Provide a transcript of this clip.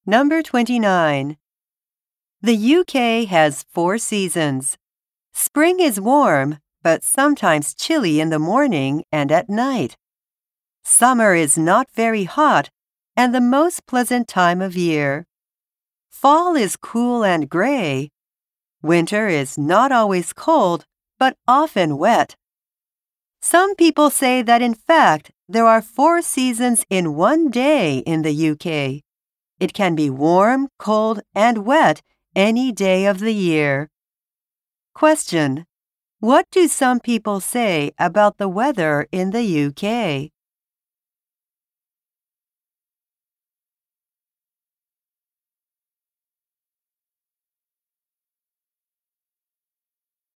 Number 29. The UK has 4 seasons. Spring is warm, but sometimes chilly in the morning and at night. Summer is not very hot and the most pleasant time of year. Fall is cool and gray. Winter is not always cold, but often wet. Some people say that in fact, there are 4 seasons in one day in the UK. It can be warm, cold, and wet any day of the year. Question: what do some people say about the weather in the UK?